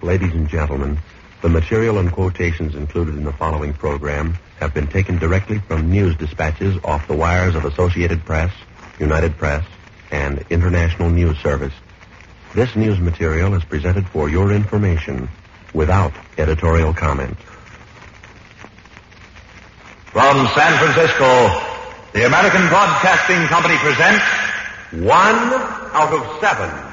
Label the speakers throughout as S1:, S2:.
S1: Ladies and gentlemen, the material and quotations included in the following program have been taken directly from news dispatches off the wires of Associated Press, United Press, and International News Service. This news material is presented for your information without editorial comment.
S2: From San Francisco, the American Broadcasting Company presents
S1: 1 out of 7.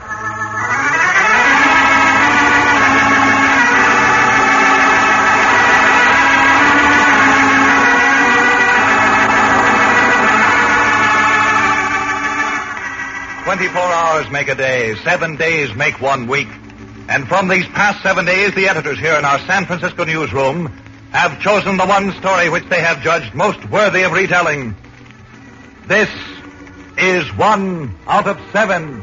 S2: "24 hours make a day, 7 days make 1 week. And from these past 7 days, the editors here in our San Francisco newsroom have chosen the one story which they have judged most worthy of retelling. This is 1 out of 7.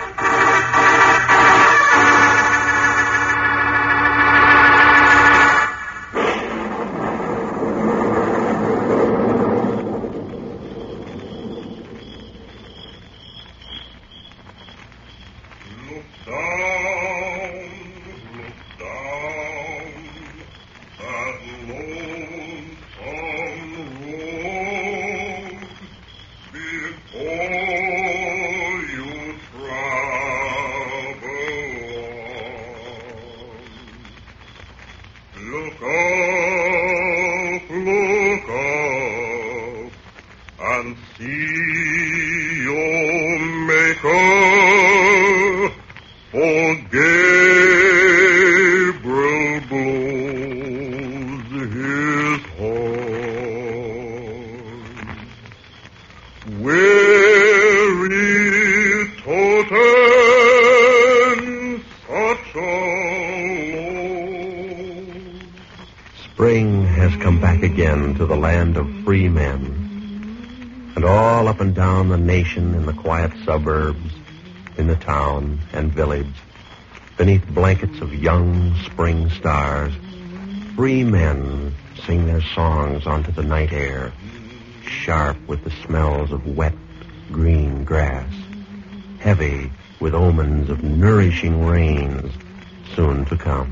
S1: Spring has come back again to the land of free men. And all up and down the nation, in the quiet suburbs, in the town and village, beneath blankets of young spring stars, free men sing their songs onto the night air, sharp with the smells of wet, green grass, heavy with omens of nourishing rains soon to come.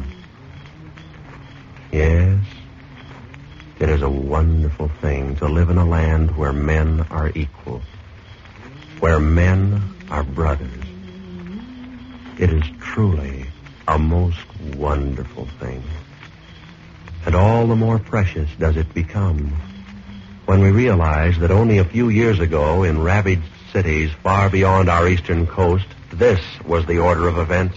S1: Yes, it is a wonderful thing to live in a land where men are equal, where men are brothers. It is truly a most wonderful thing. And all the more precious does it become when we realize that only a few years ago, in ravaged cities far beyond our eastern coast, this was the order of events.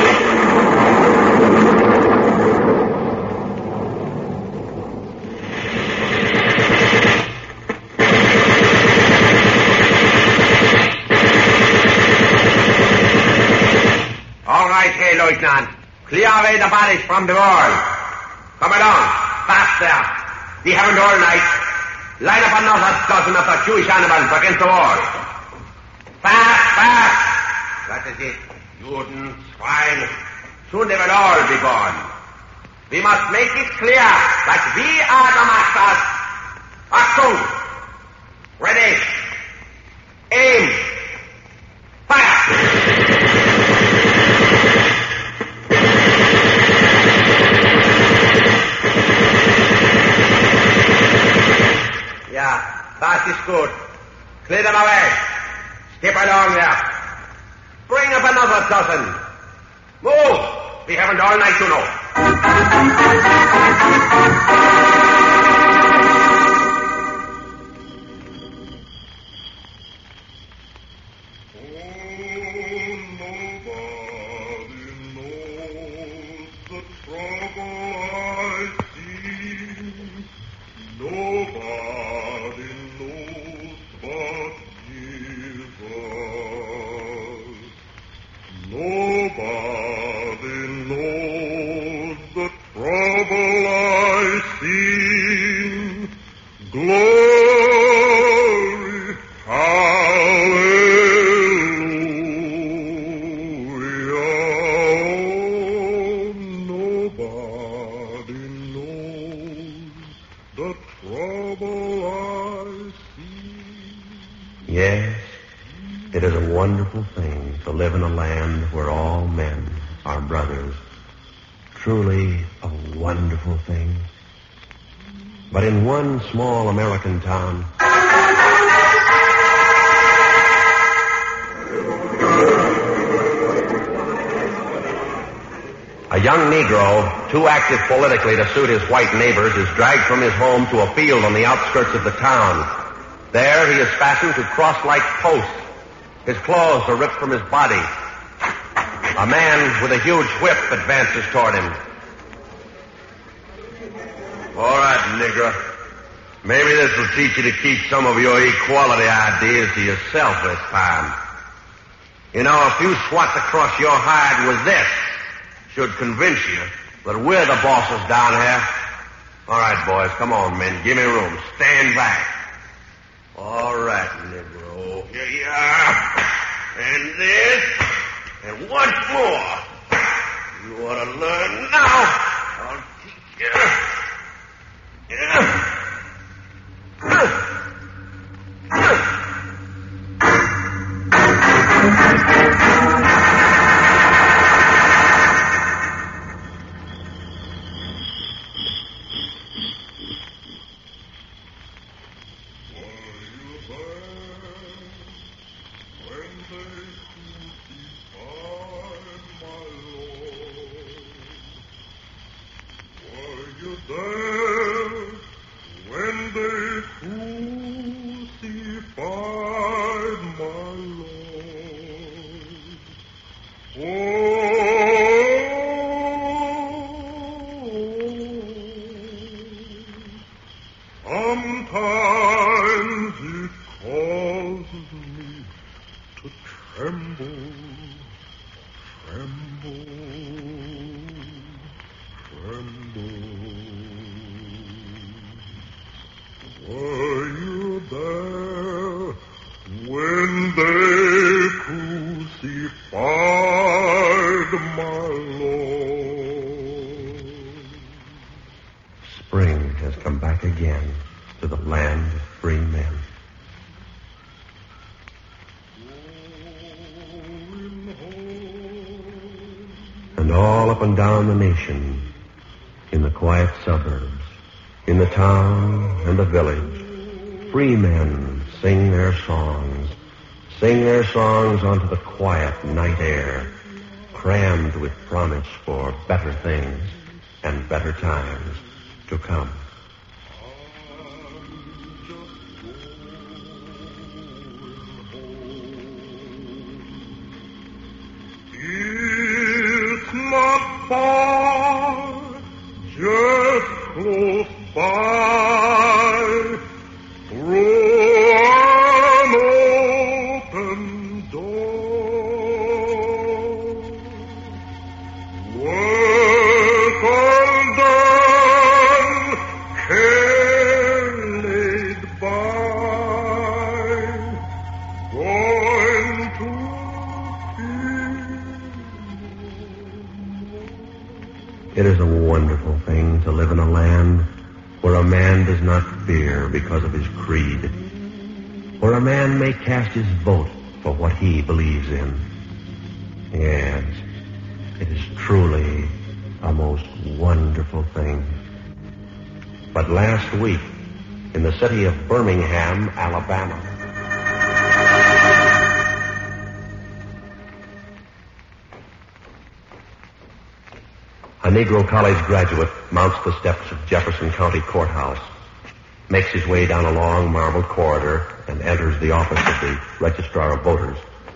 S3: Lieutenant. Clear away the bodies from the wall. Come along. Faster. We haven't all night. Line up another dozen of the Jewish animals against the wall. Fast. That is it. Juden, swine. Soon they will all be gone. We must make it clear that we are the masters. Achtung. Ready. Aim. Fire. That is good. Clear them away. Skip along there. Bring up another dozen. Move. We haven't all night to know.
S1: Yes, it is a wonderful thing to live in a land where all men are brothers. truly a wonderful thing. But in one small American town, a young Negro, too active politically to suit his white neighbors, is dragged from his home to a field on the outskirts of the town. There he is fastened to cross-like posts. His clothes are ripped from his body. A man with a huge whip advances toward him.
S3: All right, Negro. Maybe this will teach you to keep some of your equality ideas to yourself this time. You know, a few swats across your hide with this should convince you that we're the bosses down here. All right, boys, come on, men. Give me room. Stand back. All right, Negro. Here you are. And this. And once more. You ought to learn now. I'll teach you. Yeah.
S4: Sometimes it causes me to tremble, tremble, tremble. Were you there when they crucified my Lord?
S1: spring has come back again to the land of free men. And all up and down the nation, in the quiet suburbs, in the town and the village, free men sing their songs onto the quiet night air, crammed with promise for better things and better times to come.
S4: It's not far, just close by, through an open door. Work undone, care laid by, going to
S1: It is a wonderful thing to live in a land where a man does not fear because of his creed, where a man may cast his vote for what he believes in. Yes, it is truly a most wonderful thing. But last week, in the city of Birmingham, Alabama, a Negro college graduate mounts the steps of Jefferson County Courthouse, makes his way down a long marbled corridor, and enters the office of the Registrar of Voters.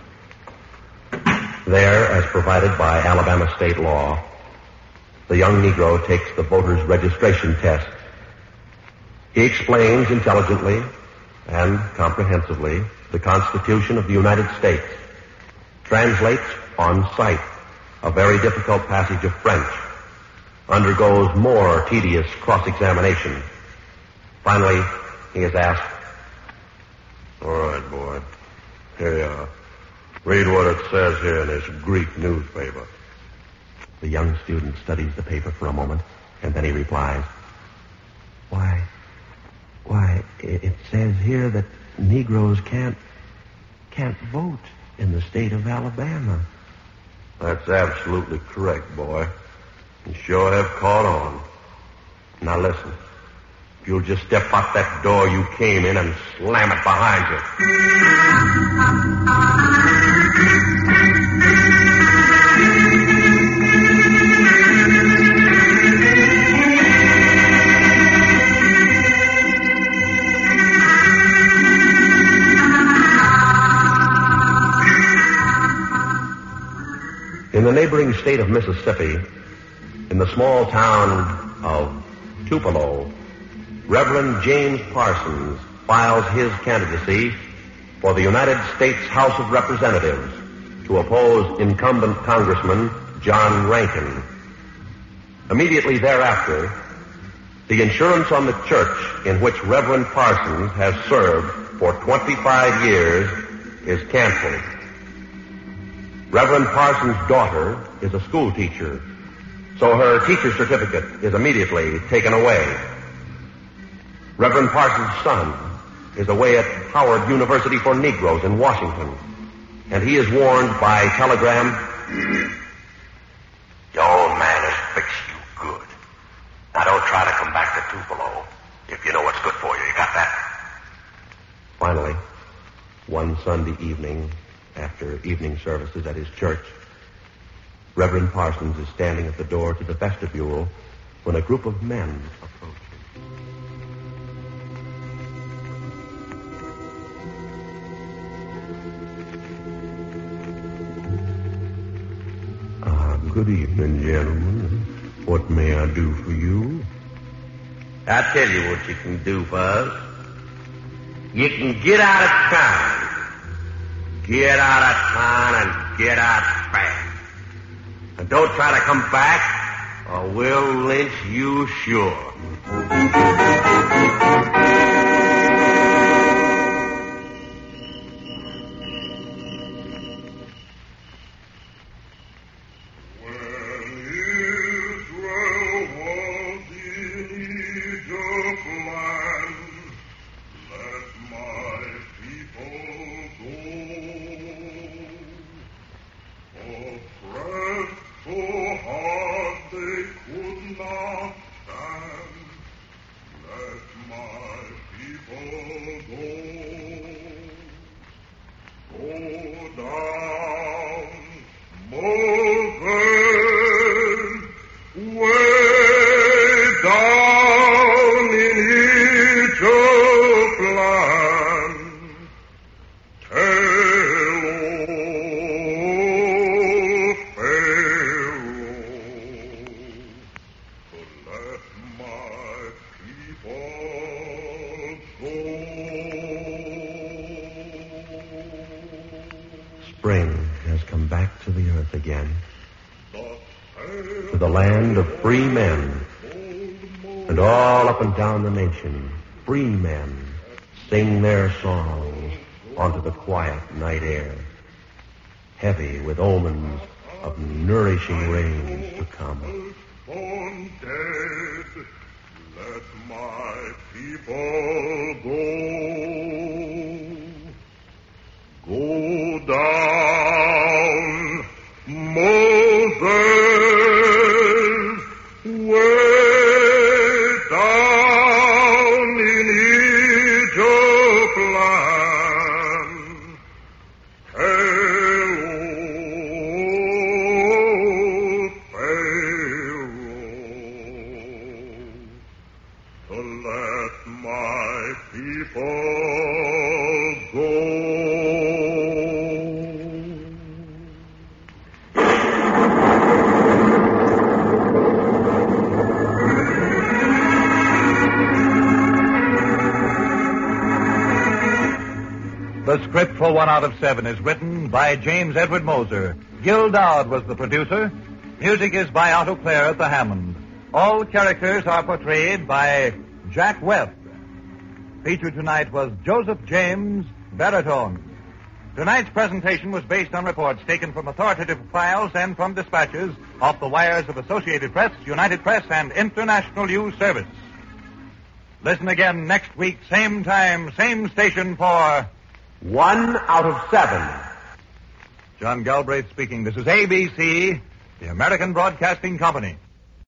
S1: There, as provided by Alabama state law, the young Negro takes the voter's registration test. He explains intelligently and comprehensively the Constitution of the United States, translates on sight a very difficult passage of French, undergoes more tedious cross-examination. Finally, he is asked,
S3: All right, boy. Here you are. Read what it says here in this Greek newspaper.
S1: The young student studies the paper for a moment, and then he replies, Why, it says here that Negroes can't vote in the state of Alabama.
S3: That's absolutely correct, boy. And
S1: sure have caught on. Now listen. If you'll just step out that door you came in and slam it behind you. In the neighboring state of Mississippi, in the small town of Tupelo, Reverend James Parsons files his candidacy for the United States House of Representatives to oppose incumbent Congressman John Rankin. Immediately thereafter, the insurance on the church in which Reverend Parsons has served for 25 years is canceled. Reverend Parsons' daughter is a school teacher, so her teacher's certificate is immediately taken away. Reverend Parsons' son is away at Howard University for Negroes in Washington, and he is warned by telegram,
S3: "Your old man has fixed you good. Now don't try to come back to Tupelo if you know what's good for you. You got that?"
S1: Finally, one Sunday evening, after evening services at his church, Reverend Parsons is standing at the door to the vestibule when a group of men approach him. Good evening, gentlemen. What may I do for you?
S3: I'll tell you what you can do for us. You can get out of town. Get out of town and get out fast. And don't try to come back, or we'll lynch you sure.
S1: Spring has come back to the earth again, to the land of free men. And all up and down the nation, free men sing their songs onto the quiet night air, heavy with omens of nourishing rains to come.
S4: Born dead, let my people go. Go down, Moses, way down in Egypt land. Hello, Pharaoh, to let my people go.
S2: The script for 1 Out of 7 is written by James Edward Moser. Gil Dowd was the producer. Music is by Otto Clare at the Hammond. All characters are portrayed by Jack Webb. Featured tonight was Joseph James, baritone. Tonight's presentation was based on reports taken from authoritative files and from dispatches off the wires of Associated Press, United Press, and International News Service. Listen again next week, same time, same station for
S1: 1 Out of 7.
S2: John Galbraith speaking. This is ABC, the American Broadcasting Company.